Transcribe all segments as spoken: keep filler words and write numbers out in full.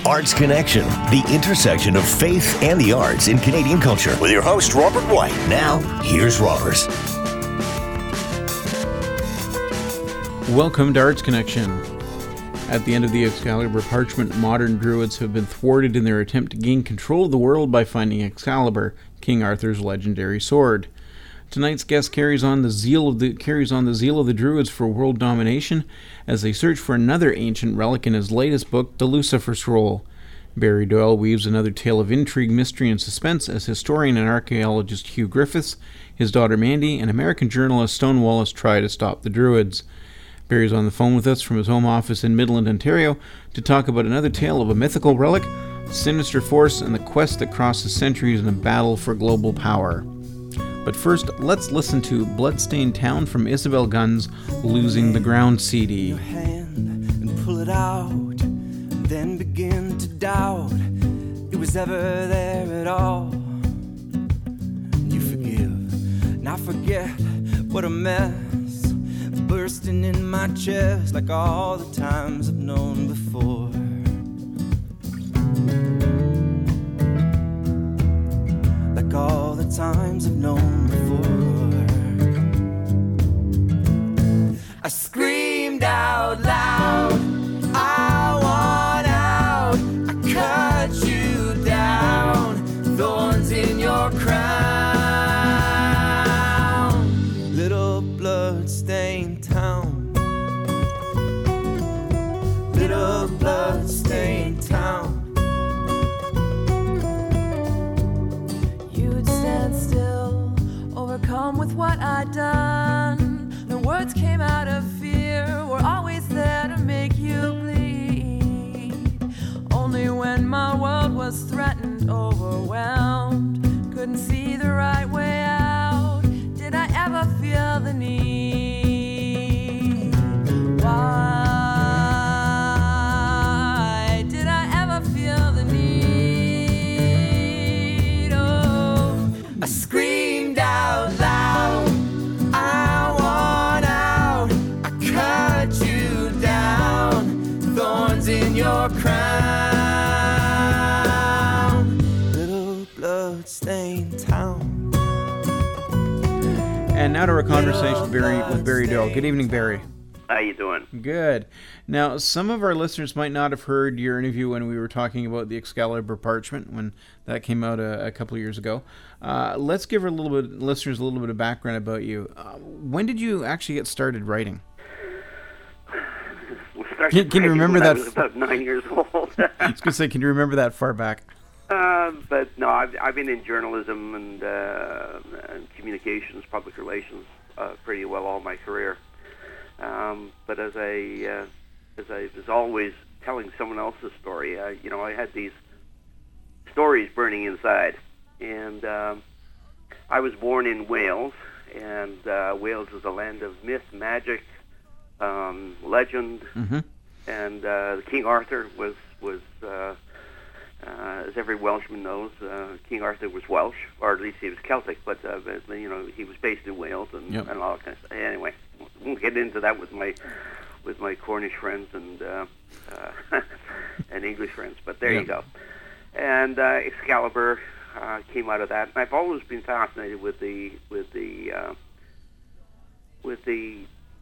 Arts Connection, the intersection of faith and the arts in Canadian culture. With your host, Robert White. Now, here's Robert. Welcome to Arts Connection. At the end of the Excalibur Parchment, modern druids have been thwarted in their attempt to gain control of the world by finding Excalibur, King Arthur's legendary sword. Tonight's guest carries on the zeal of the carries on the zeal of the druids for world domination as they search for another ancient relic in his latest book, The Lucifer Scroll. Barry Doyle weaves another tale of intrigue, mystery, and suspense as historian and archaeologist Hugh Griffiths, his daughter Mandy, and American journalist Stone Wallace try to stop the druids. Barry's on the phone with us from his home office in Midland, Ontario, to talk about another tale of a mythical relic, sinister force, and the quest that crosses centuries in a battle for global power. But first, let's listen to Bloodstained Town from Isabel Gunn's Losing the Ground C D. Your hand and pull it out, and then begin to doubt it was ever there at all. You forgive, now forget what a mess, bursting in my chest like all the times I've known before. Like all the times I've known before. I screamed out loud, I want out. I cut you down, thorns in your crown. Little blood-stained town, little blood-stained town. Still overcome with what I'd done. No words came out of fear, were always there to make you bleed. Only when my world was threatened, overwhelmed, couldn't see the right way out, did I ever feel the need. Why did I ever feel the need? I screamed out loud, I want out. I cut you down, thorns in your crown. Little blood-stained town. And now to our conversation with Barry, with Barry Doyle. Good evening, Barry. How you doing? Good. Now, some of our listeners might not have heard your interview when we were talking about the Excalibur Parchment, when that came out a, a couple of years ago. Uh, let's give our little bit, listeners a little bit of background about you. Uh, when did you actually get started writing? Can, can you remember that? I was about nine years old. I was going to say, can you remember that far back? Uh, but no, I've, I've been in journalism and, uh, and communications, public relations, uh, pretty well all my career. Um, but as I, uh, as I was always telling someone else's story, uh, you know, I had these stories burning inside. And um, I was born in Wales, and uh, Wales is a land of myth, magic, um, legend, mm-hmm. and uh, King Arthur was, was uh, uh, as every Welshman knows, uh, King Arthur was Welsh, or at least he was Celtic, but, uh, but you know, he was based in Wales and, yep. and all that kind of stuff. Anyway, we'll get into that with my with my Cornish friends and uh, uh, and English friends, but there yep. you go. And uh, Excalibur uh, came out of that. And I've always been fascinated with the with the uh, with the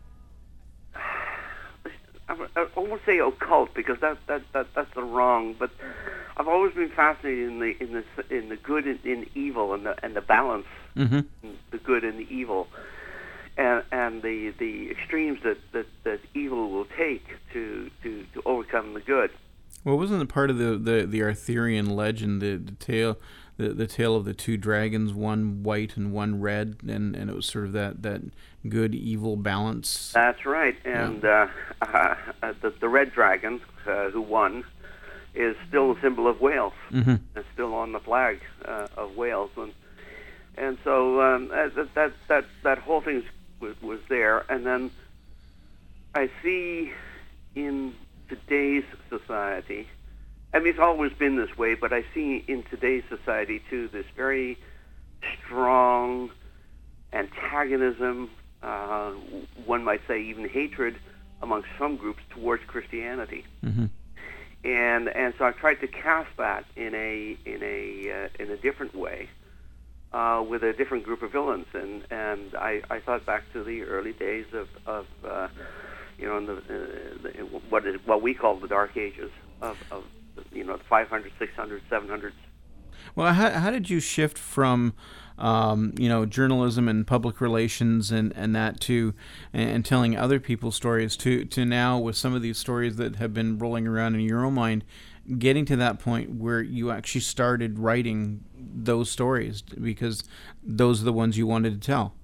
I won't say occult because that, that, that that's the wrong. But I've always been fascinated in the in the in the good and in evil and the and the balance, mm-hmm. the good and the evil, and and the the extremes that, that, that evil will take to, to, to overcome the good. Well, wasn't it part of the, the, the Arthurian legend, the, the tale the, the tale of the two dragons, one white and one red, and, and it was sort of that, that good evil balance? That's right, and yeah. uh, uh, the the red dragon uh, who won is still a symbol of Wales. Mm-hmm. It's still on the flag uh, of Wales, and and so um, that that that that whole thing was was there, and then I see in today's society, I mean, it's always been this way, but I see in today's society, too, this very strong antagonism, uh, one might say even hatred, amongst some groups towards Christianity. Mm-hmm. and and so I tried to cast that in a in a uh, in a different way, uh, with a different group of villains, and and I, I thought back to the early days of of uh, you know in the, uh, the what is what we call the Dark Ages of, of you know the five hundred, six hundred, seven hundreds. Well, how, how did you shift from, um, you know, journalism and public relations and, and that to, and, and telling other people's stories to, to now with some of these stories that have been rolling around in your own mind, getting to that point where you actually started writing those stories because those are the ones you wanted to tell?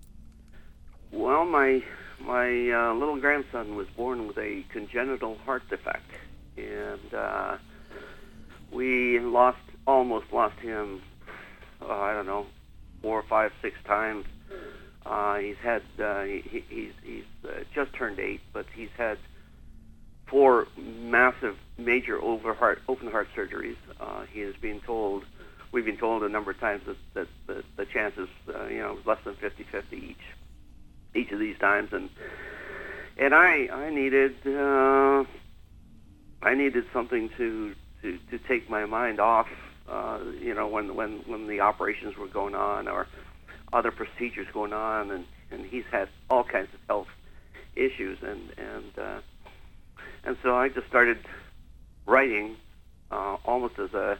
Well, my my uh, little grandson was born with a congenital heart defect, and uh, we lost. Almost lost him, uh, I don't know, four, five, six times. Uh, he's had, uh, he, he's, he's uh, just turned eight, but he's had four massive, major over heart, open heart surgeries. Uh, he has been told, we've been told a number of times that, that, that the chances, uh, you know, less than fifty-fifty each, each of these times. And and I, I needed, uh, I needed something to, to, to take my mind off. Uh, you know, when, when, when the operations were going on or other procedures going on, and, and he's had all kinds of health issues, and and uh, and so I just started writing uh, almost as a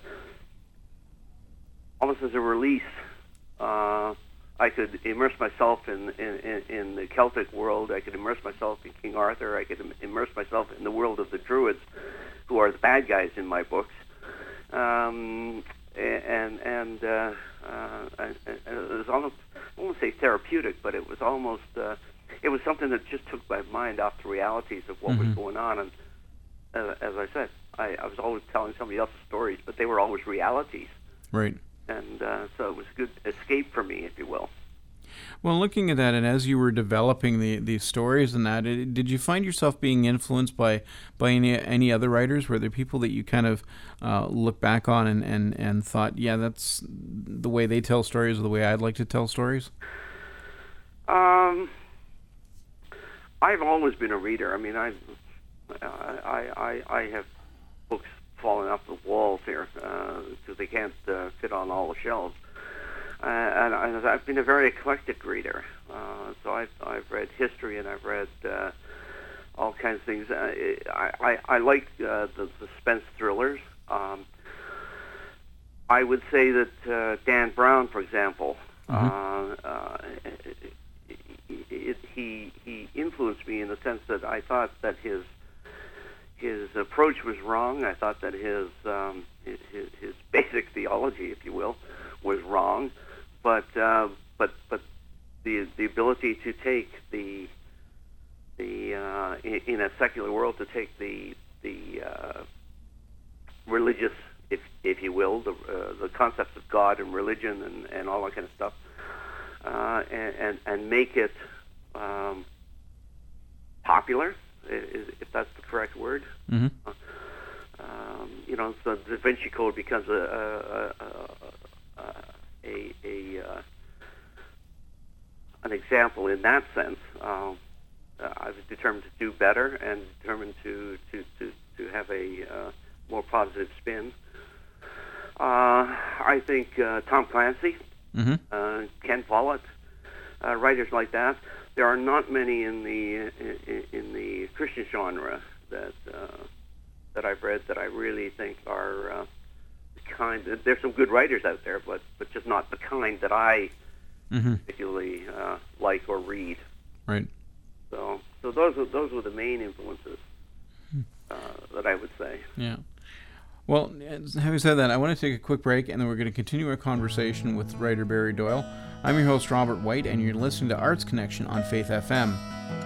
almost as a release. Uh, I could immerse myself in, in, in the Celtic world. I could immerse myself in King Arthur. I could im- immerse myself in the world of the Druids, who are the bad guys in my books. Um, and and uh, uh, it was almost, I won't say therapeutic, but it was almost, uh, it was something that just took my mind off the realities of what mm-hmm. was going on. And uh, as I said, I, I was always telling somebody else's stories, but they were always realities. Right. And uh, so it was a good escape for me, if you will. Well, looking at that, and as you were developing the these stories and that, it, did you find yourself being influenced by by any any other writers? Were there people that you kind of uh, look back on and, and, and thought, yeah, that's the way they tell stories, or the way I'd like to tell stories? Um, I've always been a reader. I mean, I I I, I have books falling off the walls here because uh, they can't uh, fit on all the shelves. Uh, and I, I've been a very eclectic reader. Uh, so I've, I've read history, and I've read uh, all kinds of things. Uh, I, I, I like uh, the suspense thrillers. Um, I would say that uh, Dan Brown, for example, mm-hmm. uh, uh, it, it, he he influenced me in the sense that I thought that his his approach was wrong. I thought that his um, his, his basic theology, if you will, was wrong. But uh, but but the the ability to take the the uh, in, in a secular world to take the the uh, religious, if if you will, the uh, the concepts of God and religion and, and all that kind of stuff, uh, and, and and make it um, popular, if that's the correct word. Mm-hmm. Uh, um, you know, so the Da Vinci Code becomes a a, a, a, a, a uh, an example in that sense. Uh, I was determined to do better and determined to to, to, to have a uh, more positive spin. Uh, I think uh, Tom Clancy, mm-hmm. uh, Ken Follett, uh, writers like that. There are not many in the in, in the Christian genre that uh, that I've read that I really think are uh, the kind. There's some good writers out there, but but just not the kind that I mm-hmm. particularly uh, like or read. Right. So so those are, those were the main influences uh, that I would say. Yeah. Well, having said that, I want to take a quick break, and then we're going to continue our conversation with writer Barry Doyle. I'm your host, Robert White, and you're listening to Arts Connection on Faith F M.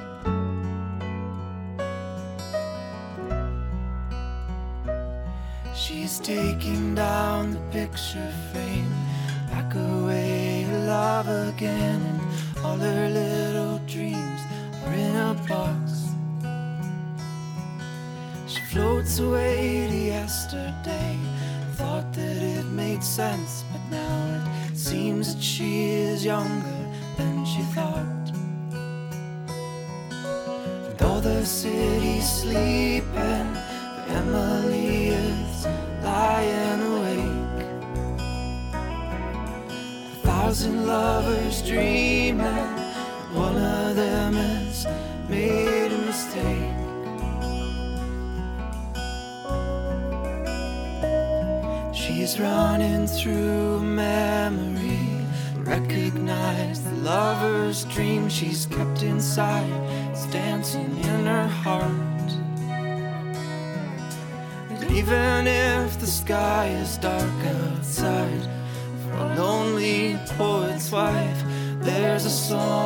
She's taking down the picture frame, back away to love again, and all her little dreams are in a box. She floats away to yesterday, thought that it made sense, but now it seems that she is younger than she thought. And all the city's sleeping, the Emily is lying awake. A thousand lovers dreaming, and one of them has made a mistake. She's running through a memory, recognize the lover's dream she's kept inside. It's dancing in her heart. And even if the sky is dark outside, for a lonely poet's wife, there's a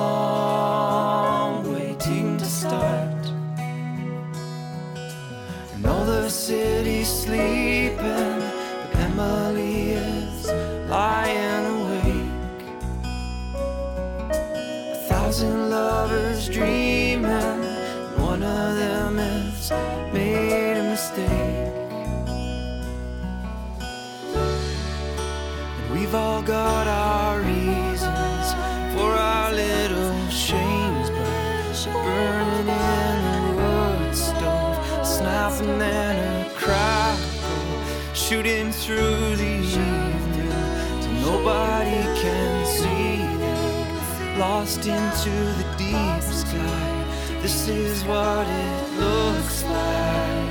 song waiting to start. And all the city's sleeping, Emily is lying awake. A thousand lovers dreaming, and one of them has made a mistake. And we've all got our reasons for our little shames, but burning in a wood stove, snap and then a crack, shooting through the evening till nobody can see them, lost into the deep sky. This is what it looks like.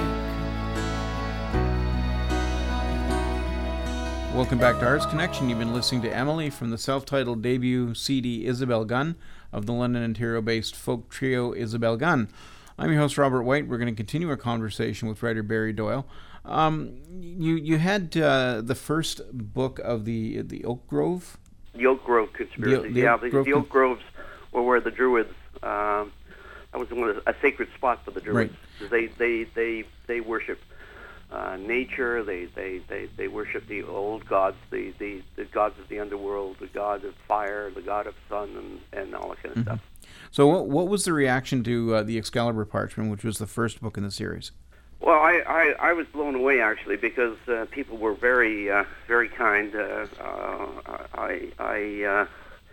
Welcome back to Arts Connection. You've been listening to Emily from the self-titled debut C D Isabel Gunn of the London, Ontario-based folk trio Isabel Gunn. I'm your host, Robert White. We're going to continue our conversation with writer Barry Doyle. Um, you you had uh, the first book of the the Oak Grove? The Oak Grove Conspiracy. The, the yeah, Oak the, Grove the Oak Groves were where the Druids. Um, that was one of the, a sacred spot for the Druids. Right. They they they they worship uh, nature. They, they they they worship the old gods, the, the the gods of the underworld, the god of fire, the god of sun, and, and all that kind of Mm-hmm. stuff. So, what what was the reaction to uh, the Excalibur Parchment, which was the first book in the series? Well, I, I, I was blown away, actually, because uh, people were very uh, very kind. Uh, uh, I I uh,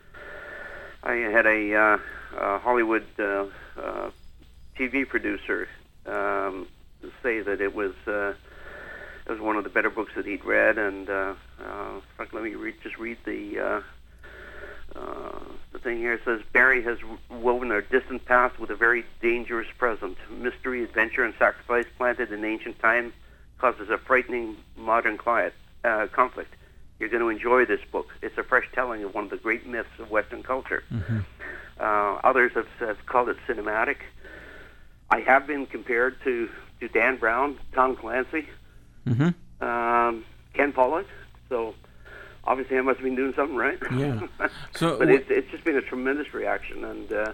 I had a, uh, a Hollywood uh, uh, T V producer um, say that it was uh, it was one of the better books that he'd read, and uh, uh, in fact, let me read, just read the. Uh, Uh, the thing here says, Barry has woven a distant past with a very dangerous present. Mystery, adventure, and sacrifice planted in ancient times causes a frightening modern client, uh, conflict. You're going to enjoy this book. It's a fresh telling of one of the great myths of Western culture. Mm-hmm. Uh, others have, have called it cinematic. I have been compared to, to Dan Brown, Tom Clancy, Mm-hmm. um, Ken Follett. So obviously, I must have been doing something right. Yeah. So, but wh- it's it's just been a tremendous reaction, and uh,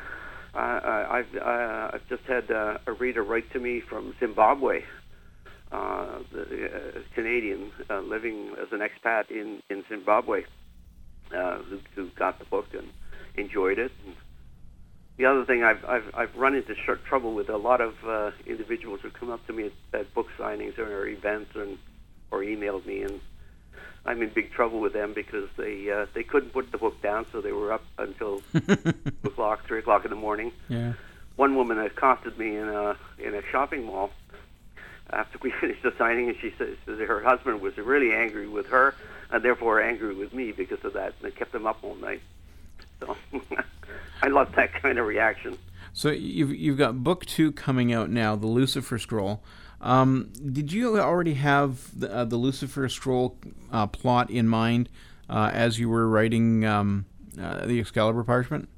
I, I've uh, I've just had uh, a reader write to me from Zimbabwe, uh, the uh, Canadian uh, living as an expat in in Zimbabwe, uh, who, who got the book and enjoyed it. And the other thing, I've I've I've run into short trouble with a lot of uh, individuals who come up to me at, at book signings or events, and or emailed me, and I'm in big trouble with them because they uh, they couldn't put the book down, so they were up until two o'clock, three o'clock in the morning. Yeah. One woman accosted me in a in a shopping mall after we finished the signing, and she said, said her husband was really angry with her, and therefore angry with me because of that, and it kept them up all night. So I love that kind of reaction. So you've you've got book two coming out now, the Lucifer Scroll. Um, did you already have the, uh, the Lucifer Scroll uh, plot in mind uh, as you were writing um, uh, the Excalibur Parchment?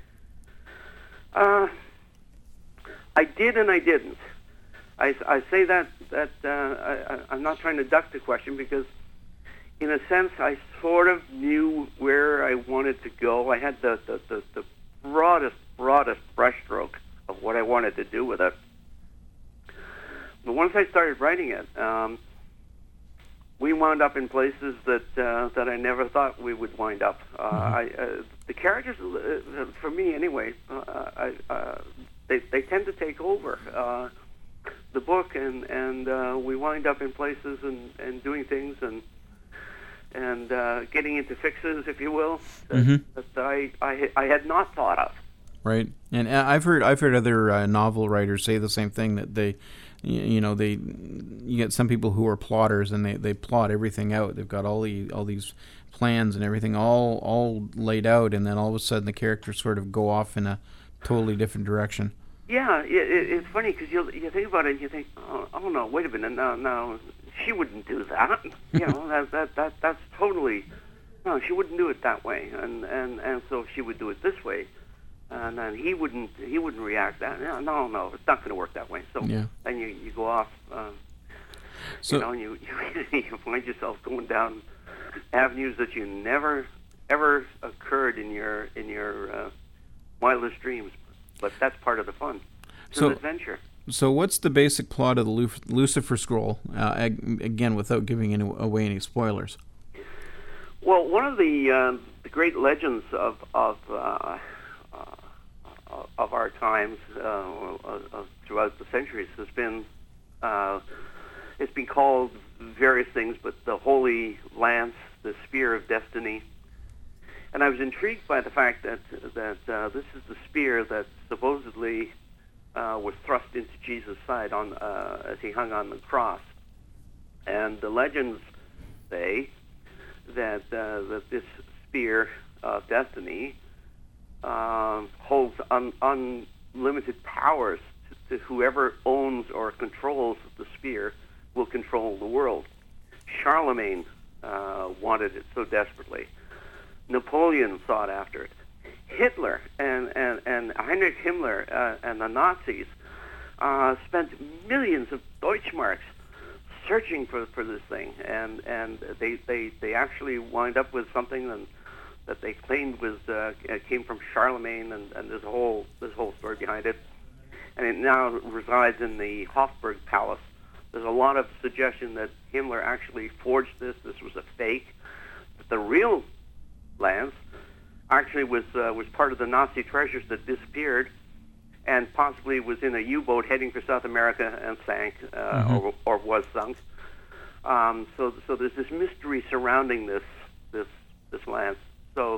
Uh, I did and I didn't. I, I say that that uh, I, I'm not trying to duck the question because, in a sense, I sort of knew where I wanted to go. I had the the, the, the broadest broadest brushstroke of what I wanted to do with it. But once I started writing it, um, we wound up in places that uh, that I never thought we would wind up. Uh, mm-hmm. I, uh, the characters, uh, for me anyway, uh, I, uh, they they tend to take over uh, the book, and and uh, we wind up in places and, and doing things and and uh, getting into fixes, if you will, that, mm-hmm. that I, I I had not thought of. Right, and I've heard I've heard other uh, novel writers say the same thing, that they you, you know, they you get some people who are plotters, and they, they plot everything out. They've got all the all these plans and everything all all laid out, and then all of a sudden the characters sort of go off in a totally different direction. Yeah, it, it, it's funny because you you think about it and you think, oh, oh no, wait a minute, no, no, she wouldn't do that. You know, that that that that's totally no, she wouldn't do it that way, and and and so she would do it this way, and then he wouldn't he wouldn't react that. No, no, no, it's not going to work that way. So yeah. then you you go off, uh, so, you know, and you you find yourself going down avenues that you never ever occurred in your in your uh, wildest dreams. But that's part of the fun. It's so, an adventure. So what's the basic plot of the Lu- Lucifer Scroll? Uh, ag- again, without giving any, away any spoilers. Well, one of the uh, the great legends of of uh, uh, of our times uh, uh, throughout the centuries has been uh, it's been called various things, but the Holy Lance, the Spear of Destiny. And I was intrigued by the fact that that uh, this is the spear that supposedly uh, was thrust into Jesus' side on uh, as he hung on the cross. And the legends say that uh, that this spear of destiny uh, holds un- unlimited powers to, to whoever owns or controls the spear will control the world. Charlemagne uh, wanted it so desperately. Napoleon sought after it. Hitler and, and, and Heinrich Himmler uh, and the Nazis uh, spent millions of Deutschmarks searching for for this thing, and and they they, they actually wind up with something and, that they claimed was uh, came from Charlemagne, and, and there's a whole this whole story behind it, and it now resides in the Hofburg Palace. There's a lot of suggestion that Himmler actually forged this. This was a fake, but the real lance actually was uh, was part of the Nazi treasures that disappeared, and possibly was in a U-boat heading for South America and sank, uh, mm-hmm. or, or was sunk. Um, so so there's this mystery surrounding this this this lance. So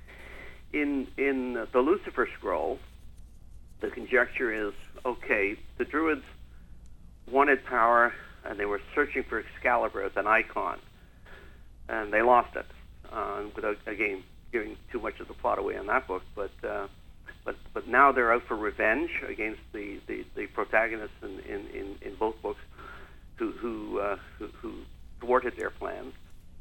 in in the Lucifer Scroll, the conjecture is, okay, the Druids wanted power, and they were searching for Excalibur as an icon, and they lost it. Uh, without, again, giving too much of the plot away in that book, but uh, but but now they're out for revenge against the, the, the protagonists in, in, in, in both books who who, uh, who who thwarted their plans,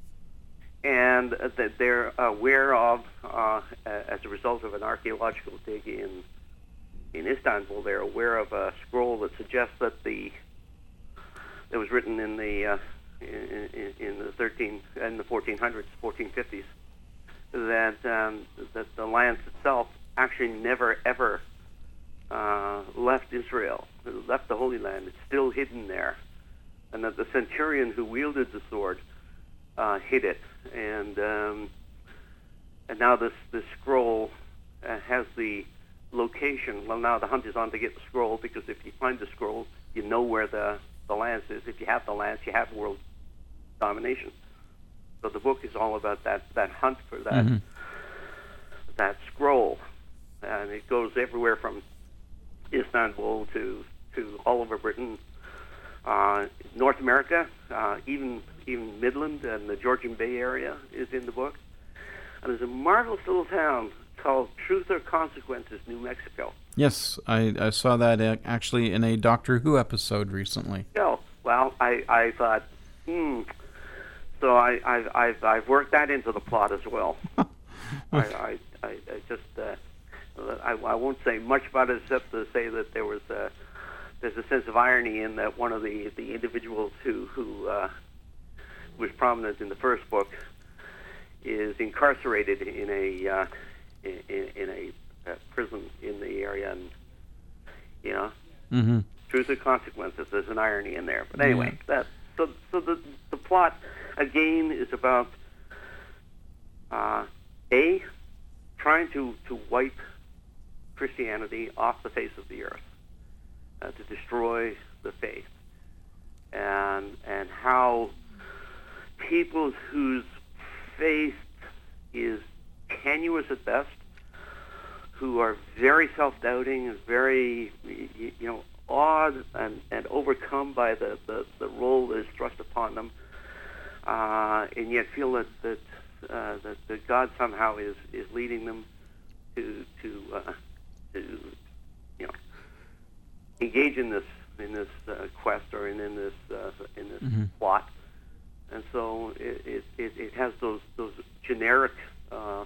and that they're aware of, uh, as a result of an archaeological dig in in Istanbul, they're aware of a scroll that suggests that the that was written in the uh, In, in, in the thirteen and the fourteen hundreds, fourteen fifties, that um, that the lance itself actually never ever uh, left Israel, it left the Holy Land. It's still hidden there, and that the centurion who wielded the sword uh, hid it, and um, and now this this scroll uh, has the location. Well, now the hunt is on to get the scroll, because if you find the scroll, you know where the the lance is. If you have the lance, you have world domination. So the book is all about that, that hunt for that mm-hmm. that scroll, and it goes everywhere from Istanbul to to all over Britain, uh, North America, uh, even even Midland and the Georgian Bay area is in the book. And there's a marvelous little town called Truth or Consequences, New Mexico. Yes, I, I saw that uh, actually in a Doctor Who episode recently. Oh, well, I, I thought, hmm. So I, I've, I've, I've worked that into the plot as well. I, I, I, I just, uh, I, I won't say much about it except to say that there was a, there's a sense of irony in that one of the, the individuals who, who uh, was prominent in the first book is incarcerated in a, uh, in, in a uh, prison in the area, and you know, mm-hmm. Truth or Consequences. There's an irony in there, but anyway, yeah. that so so the the plot again is about uh, a trying to to wipe Christianity off the face of the earth, uh, to destroy the faith, and and how people whose faith is tenuous at best, who are very self-doubting, very, you know, awed and, and overcome by the, the, the role that is thrust upon them, uh, and yet feel that that, uh, that that God somehow is, is leading them to to uh, to you know engage in this in this uh, quest or in, in this uh, in this mm-hmm. plot, and so it it, it, it has those those generic uh,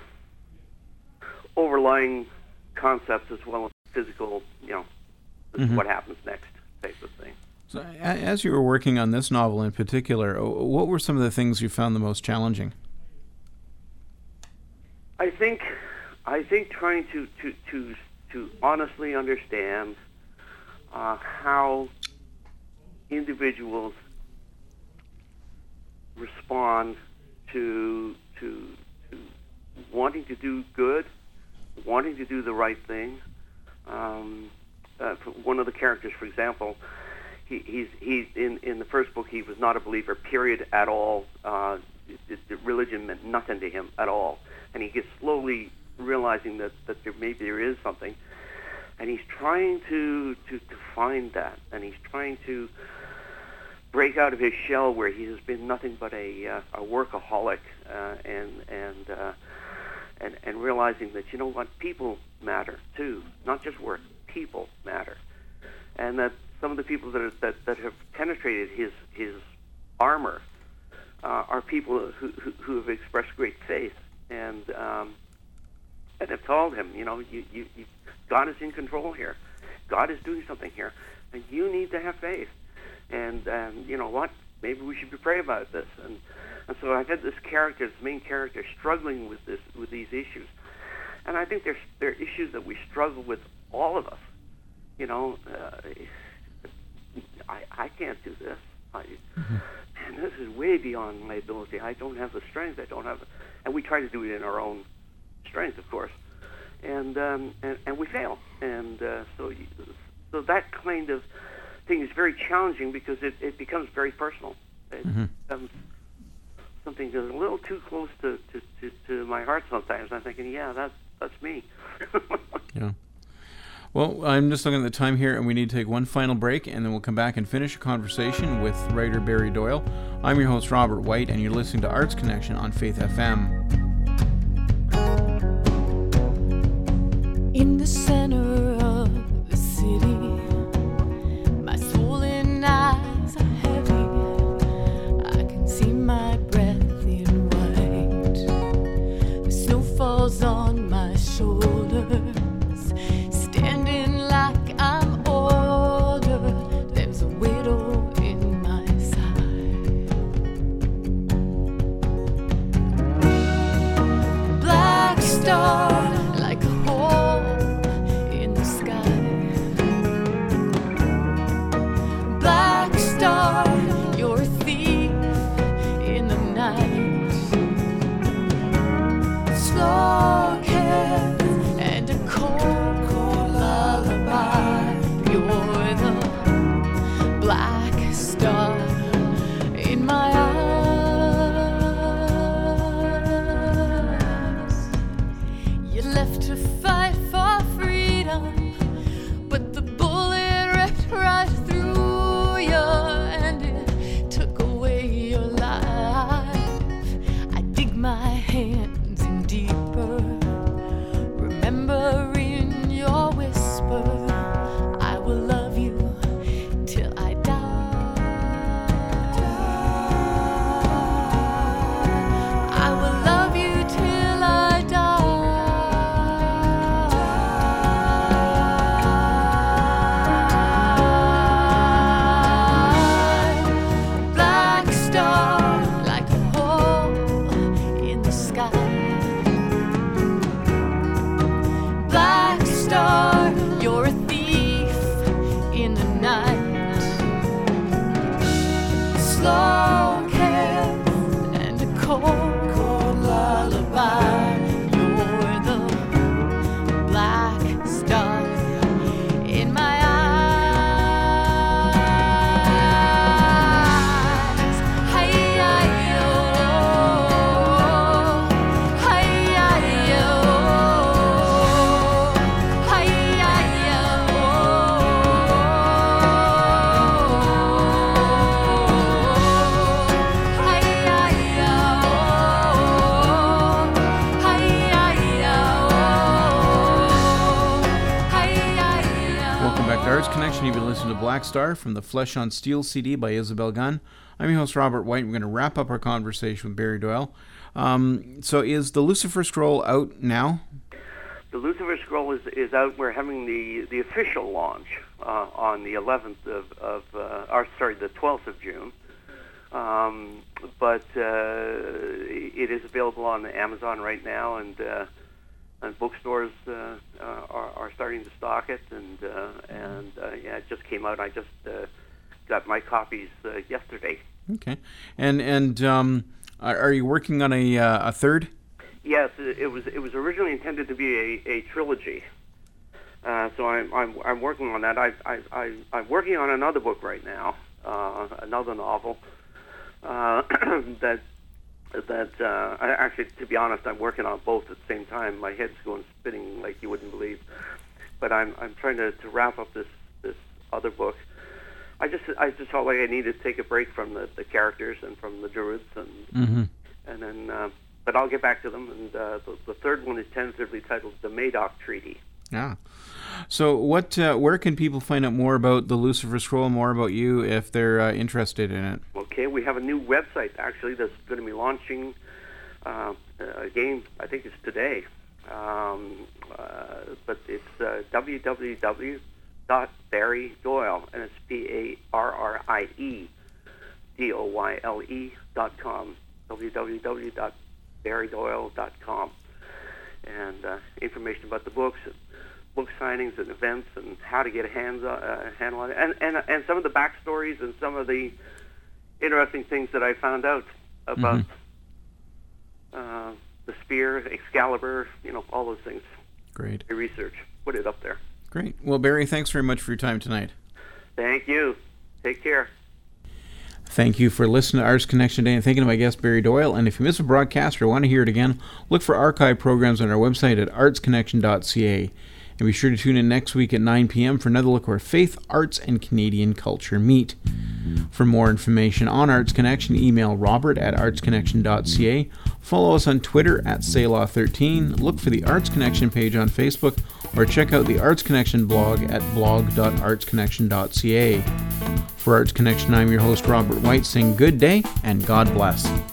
overlying concepts as well as physical, you know, mm-hmm. what happens next type of thing. So, as you were working on this novel in particular, what were some of the things you found the most challenging? I think, I think trying to to to, to honestly understand uh, how individuals respond to, to to wanting to do good, wanting to do the right thing. Um, uh, for one of the characters, for example, he, he's he's in, in the first book. He was not a believer, period, at all. Uh, the, the religion meant nothing to him at all, and he gets slowly realizing that, that there maybe there is something, and he's trying to, to, to find that, and he's trying to break out of his shell where he has been nothing but a uh, a workaholic, uh, and and. Uh, And, and realizing that, you know what, people matter too, not just work, people matter. And that some of the people that are, that, that have penetrated his his armor uh, are people who, who, who have expressed great faith and um, and have told him, you know, you, you, you, God is in control here. God is doing something here, and you need to have faith. And, and you know what, maybe we should be praying about this. And And so I had this character, this main character, struggling with this, with these issues, and I think there's there are issues that we struggle with, all of us. You know, uh, I I can't do this. I, mm-hmm. Man, this is way beyond my ability. I don't have the strength. I don't have, and we try to do it in our own strength, of course, and um, and, and we fail. And uh, so you, so that kind of thing is very challenging because it, it becomes very personal. It mm-hmm. becomes something that's a little too close to, to, to, to my heart sometimes. I'm thinking, yeah, that's, that's me. Yeah. Well, I'm just looking at the time here, and we need to take one final break, and then we'll come back and finish a conversation with writer Barry Doyle. I'm your host, Robert White, and you're listening to Arts Connection on Faith F M. In the center of the city, my swollen eyes are heavy. I can see my breath in white. The snow falls on my shoulders, standing like I'm older. There's a widow in my side. Black star like a hole in the sky. Black star, you're a thief in the night. Slow kiss and a cold, cold lullaby. You're the black star in my eyes. You left to fight for freedom, but the bullet ripped right through you, and it took away your life. I dig my hands in deeper, remembering your whisper. I will love you till I die. listen to Black Star from the Flesh on Steel C D by Isabel Gunn. I'm your host, Robert White. We're going to wrap up our conversation with Barry Doyle. Um, so is the Lucifer Scroll out now? The Lucifer Scroll is, is out. We're having the, the official launch uh, on the eleventh of, of uh, or sorry, the twelfth of June. Um, but uh, it is available on Amazon right now, and uh, and bookstores uh, uh, are, are starting to stock it. And uh, and uh, yeah, it just came out. I just uh, got my copies uh, yesterday. Okay, and and um, are, are you working on a uh, a third? Yes, it was it was originally intended to be a, a trilogy. Uh, so I'm, I'm I'm working on that. I I I I'm working on another book right now, uh, another novel. Uh, that that uh, I, actually, to be honest, I'm working on both at the same time. My head's going spinning like you wouldn't believe. But I'm I'm trying to, to wrap up this, this other book. I just I just felt like I needed to take a break from the, the characters and from the Druids, and mm-hmm. and then uh, but I'll get back to them. And uh, the, the third one is tentatively titled The Madoc Treaty. Yeah. So, what? Uh, where can people find out more about the Lucifer Scroll, more about you, if they're uh, interested in it? Okay, we have a new website actually that's going to be launching uh, again. I think it's today, um, uh, but it's uh, w w w dot barry doyle, and it's B A R R I E D O Y L E dot com. w w w dot barry doyle dot com, and uh, information about the books, book signings and events, and how to get a hands on, uh, handle on it, and, and and some of the backstories and some of the interesting things that I found out about mm-hmm. uh, the spear, Excalibur, you know, all those things. Great. The research, put it up there. Great. Well, Barry, thanks very much for your time tonight. Thank you. Take care. Thank you for listening to Arts Connection Today and thinking of my guest, Barry Doyle. And if you miss a broadcast or want to hear it again, look for archive programs on our website at arts connection dot c a. And be sure to tune in next week at nine p.m. for another look where faith, arts, and Canadian culture meet. For more information on Arts Connection, email robert at arts connection dot c a. Follow us on Twitter at Selah thirteen. Look for the Arts Connection page on Facebook, or check out the Arts Connection blog at blog dot arts connection dot c a. For Arts Connection, I'm your host, Robert White, saying good day and God bless.